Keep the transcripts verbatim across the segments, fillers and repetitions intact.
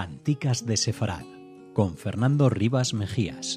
Canticas de Sefarad, con Fernando Rivas Mejías.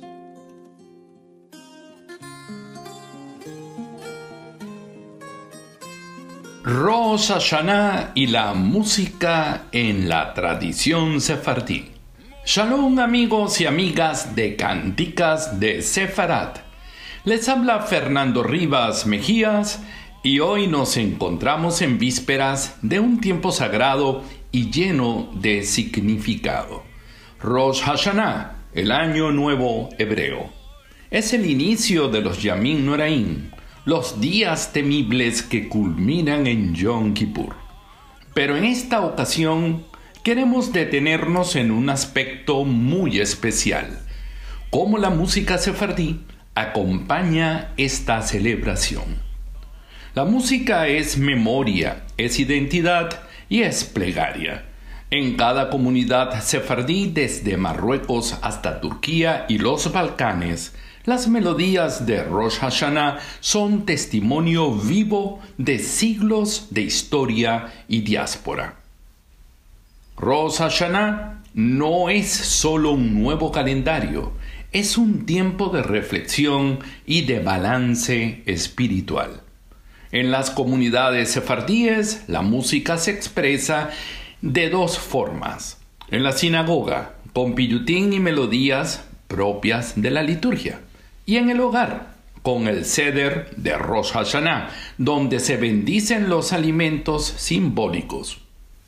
Rosh Hashanah y la música en la tradición sefardí. Shalom, amigos y amigas de Canticas de Sefarad. Les habla Fernando Rivas Mejías y hoy nos encontramos en vísperas de un tiempo sagrado y lleno de significado. Rosh Hashanah, el año nuevo hebreo. Es el inicio de los Yamim Noraim, los días temibles que culminan en Yom Kippur. Pero en esta ocasión queremos detenernos en un aspecto muy especial, cómo la música sefardí acompaña esta celebración. La música es memoria, es identidad y es plegaria. En cada comunidad sefardí, desde Marruecos hasta Turquía y los Balcanes, las melodías de Rosh Hashanah son testimonio vivo de siglos de historia y diáspora. Rosh Hashanah no es solo un nuevo calendario, es un tiempo de reflexión y de balance espiritual. En las comunidades sefardíes, la música se expresa de dos formas. En la sinagoga, con piyutín y melodías propias de la liturgia. Y en el hogar, con el Seder de Rosh Hashanah, donde se bendicen los alimentos simbólicos.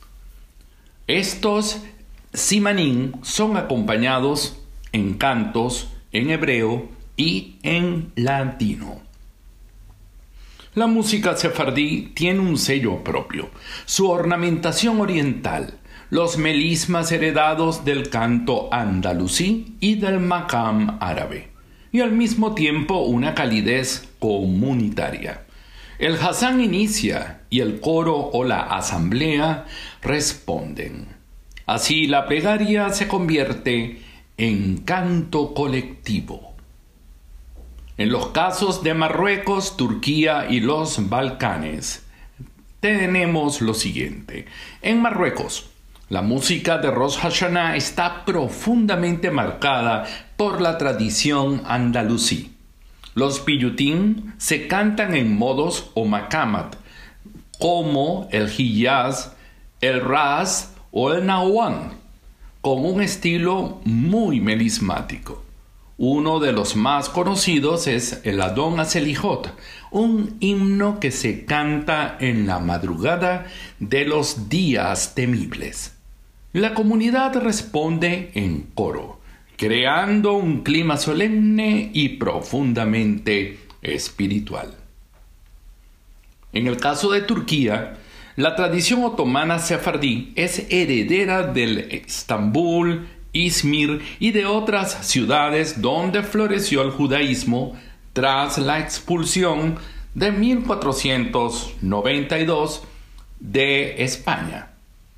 Estos simanim son acompañados en cantos en hebreo y en latino. La música sefardí tiene un sello propio, su ornamentación oriental, los melismas heredados del canto andalusí y del makam árabe, y al mismo tiempo una calidez comunitaria. El Hazán inicia y el coro o la asamblea responden. Así la plegaria se convierte en canto colectivo. En los casos de Marruecos, Turquía y los Balcanes, tenemos lo siguiente. En Marruecos, la música de Rosh Hashanah está profundamente marcada por la tradición andalusí. Los piyutín se cantan en modos o makamat, como el hiyaz, el ras o el nahuán, con un estilo muy melismático. Uno de los más conocidos es el Adon Aselijot, un himno que se canta en la madrugada de los días temibles. La comunidad responde en coro, creando un clima solemne y profundamente espiritual. En el caso de Turquía, la tradición otomana sefardí es heredera del Estambul, Izmir y de otras ciudades donde floreció el judaísmo tras la expulsión de mil cuatrocientos noventa y dos de España.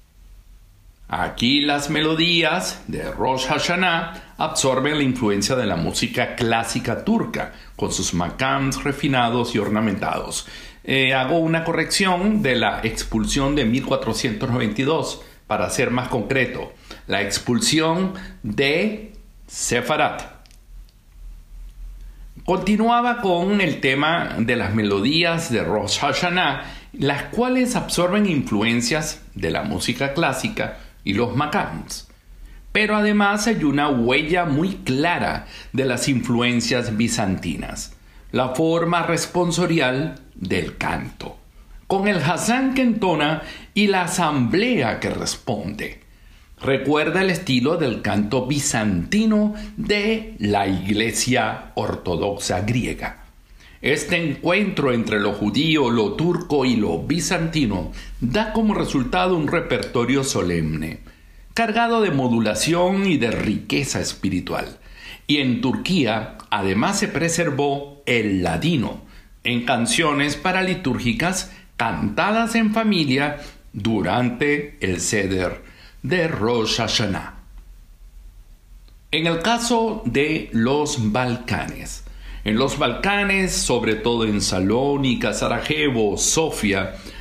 Aquí las melodías de Rosh Hashanah absorben la influencia de la música clásica turca, con sus makams refinados y ornamentados. Eh, hago una corrección de la expulsión de mil cuatrocientos noventa y dos, para ser más concreto, la expulsión de Sefarad. Continuaba con el tema de las melodías de Rosh Hashanah, las cuales absorben influencias de la música clásica y los makams. Pero además hay una huella muy clara de las influencias bizantinas, la forma responsorial del canto, con el Hazán que entona y la asamblea que responde. Recuerda el estilo del canto bizantino de la Iglesia Ortodoxa griega. Este encuentro entre lo judío, lo turco y lo bizantino da como resultado un repertorio solemne, cargado de modulación y de riqueza espiritual. Y en Turquía, además, se preservó el ladino en canciones paralitúrgicas cantadas en familia durante el Seder de Rosh Hashanah. En el caso de los Balcanes, en los Balcanes, sobre todo en Salónica, Sarajevo, Sofía,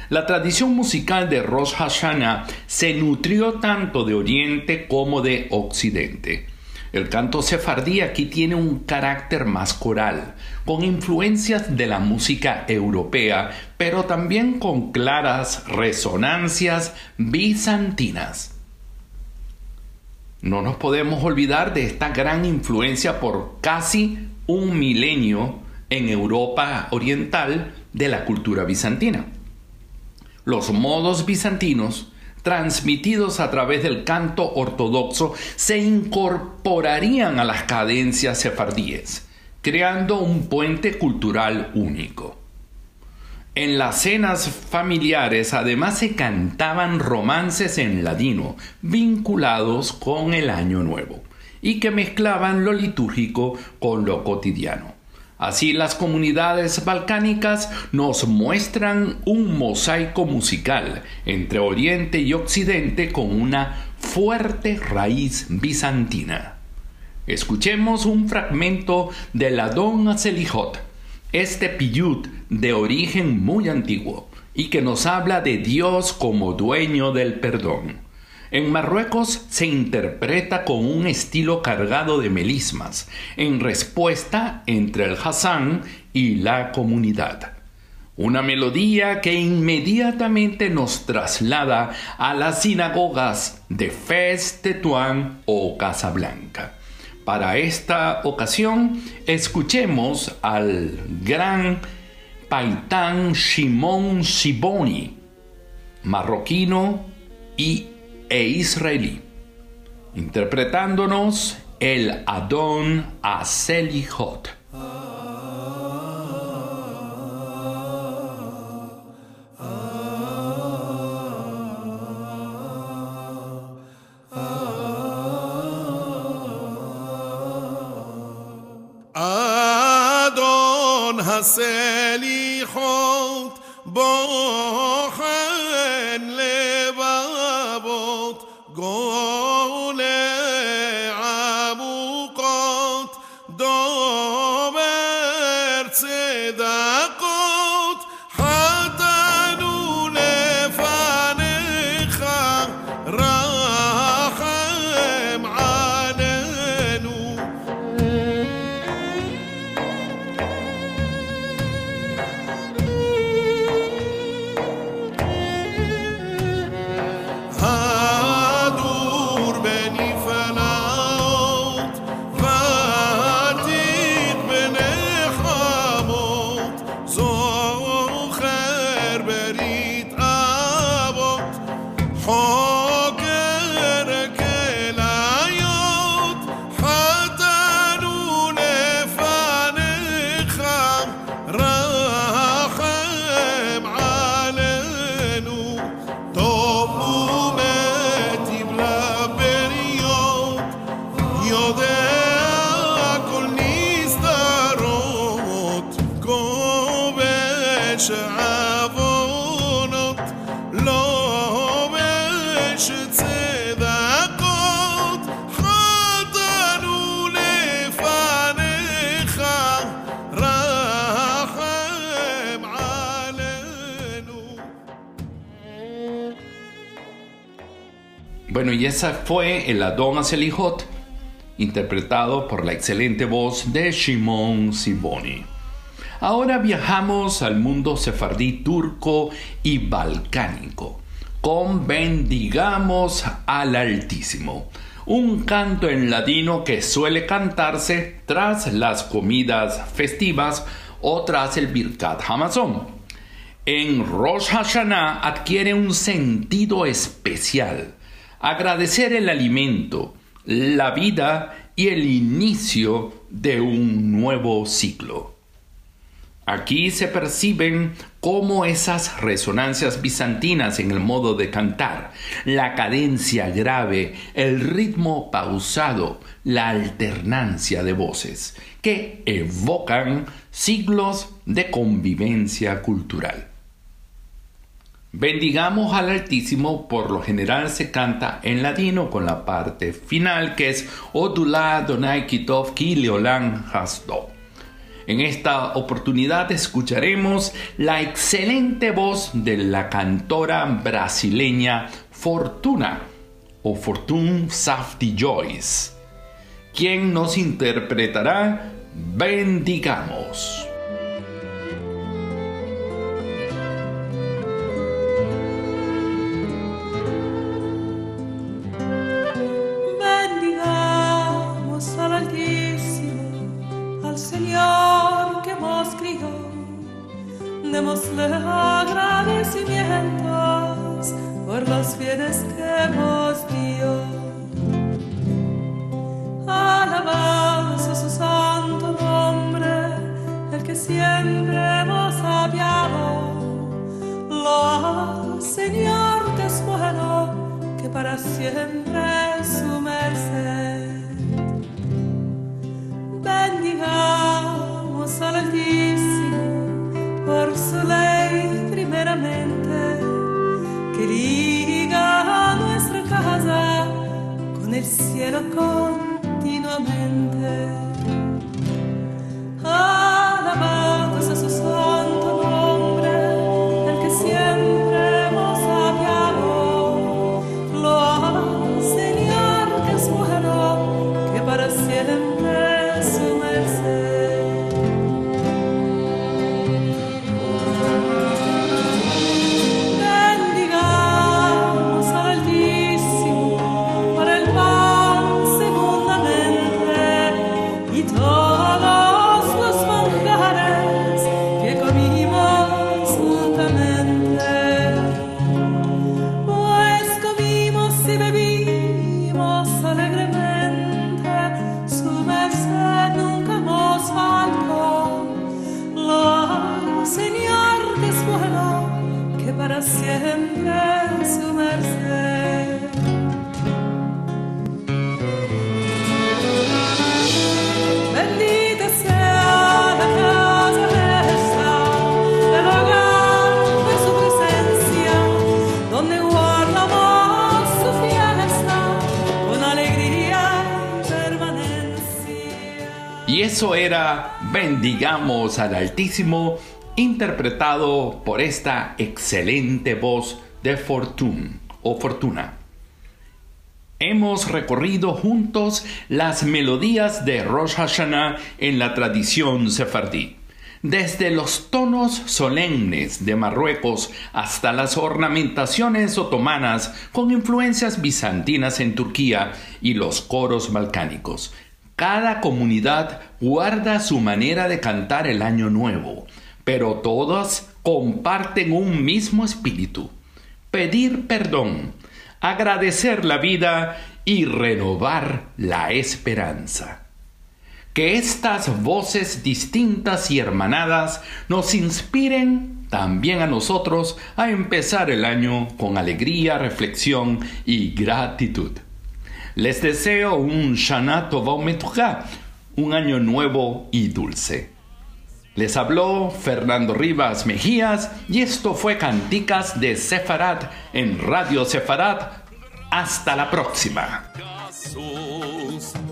La tradición musical de Rosh Hashanah se nutrió tanto de Oriente como de Occidente. El canto sefardí aquí tiene un carácter más coral, con influencias de la música europea, pero también con claras resonancias bizantinas. No nos podemos olvidar de esta gran influencia por casi un milenio en Europa oriental de la cultura bizantina. Los modos bizantinos, transmitidos a través del canto ortodoxo, se incorporarían a las cadencias sefardíes, creando un puente cultural único. En las cenas familiares además se cantaban romances en ladino vinculados con el Año Nuevo y que mezclaban lo litúrgico con lo cotidiano. Así, las comunidades balcánicas nos muestran un mosaico musical entre Oriente y Occidente con una fuerte raíz bizantina. Escuchemos un fragmento del Adon HaSelichot, este piyut de origen muy antiguo y que nos habla de Dios como dueño del perdón. En Marruecos se interpreta con un estilo cargado de melismas, en respuesta entre el Hassan y la comunidad. Una melodía que inmediatamente nos traslada a las sinagogas de Fez, Tetuán o Casablanca. Para esta ocasión, escuchemos al gran paitán Shimon Siboni, marroquino y e israelí, interpretándonos el Adon HaSelichot. Adon HaSelichot bochen lebavot gole amukot dober tzedakot hatanu lefanecha rachem alenu. Bueno, y esa fue el Adon HaSelichot, interpretado por la excelente voz de Shimon Siboni. Ahora viajamos al mundo sefardí turco y balcánico, con Bendigamos al Altísimo, un canto en ladino que suele cantarse tras las comidas festivas o tras el Birkat Hamazon. En Rosh Hashanah adquiere un sentido especial: agradecer el alimento, la vida y el inicio de un nuevo ciclo. Aquí se perciben cómo esas resonancias bizantinas en el modo de cantar, la cadencia grave, el ritmo pausado, la alternancia de voces, que evocan siglos de convivencia cultural. Bendigamos al Altísimo por lo general se canta en ladino con la parte final, que es Odulá Adonai Kitov Ki Leolam Hasdo. En esta oportunidad escucharemos la excelente voz de la cantora brasileña Fortuna o Fortune Safdie Joyce, quien nos interpretará Bendigamos. Bendigamos al Altísimo, al Señor que nos crió. Démosle agradecimientos por los bienes que nos dio. Alabados a su santo nombre, el que siempre nos ha guiado. Loa, Señor, que es bueno, que para siempre es su merced. Bendigamos al Altísimo por su ley primeramente, que liga nuestra casa con el cielo continuamente. Alabados a su santo nombre, el que siempre hemos guiado. Loa, Señor, que es bueno, que para siempre es su merced. Para siempre su merced. Bendita sea la casa esta, el hogar de su presencia, donde guardamos su fiesta con alegría y permanencia. Y eso era Bendigamos al Altísimo, interpretado por esta excelente voz de Fortune o Fortuna. Hemos recorrido juntos las melodías de Rosh Hashanah en la tradición sefardí, desde los tonos solemnes de Marruecos hasta las ornamentaciones otomanas con influencias bizantinas en Turquía y los coros balcánicos. Cada comunidad guarda su manera de cantar el Año Nuevo, pero todas comparten un mismo espíritu: pedir perdón, agradecer la vida y renovar la esperanza. Que estas voces distintas y hermanadas nos inspiren también a nosotros a empezar el año con alegría, reflexión y gratitud. Les deseo un Shana Tova Umetucha, un año nuevo y dulce. Les habló Fernando Rivas Mejías y esto fue Canticas de Sefarad en Radio Sefarad. Hasta la próxima. Jesús.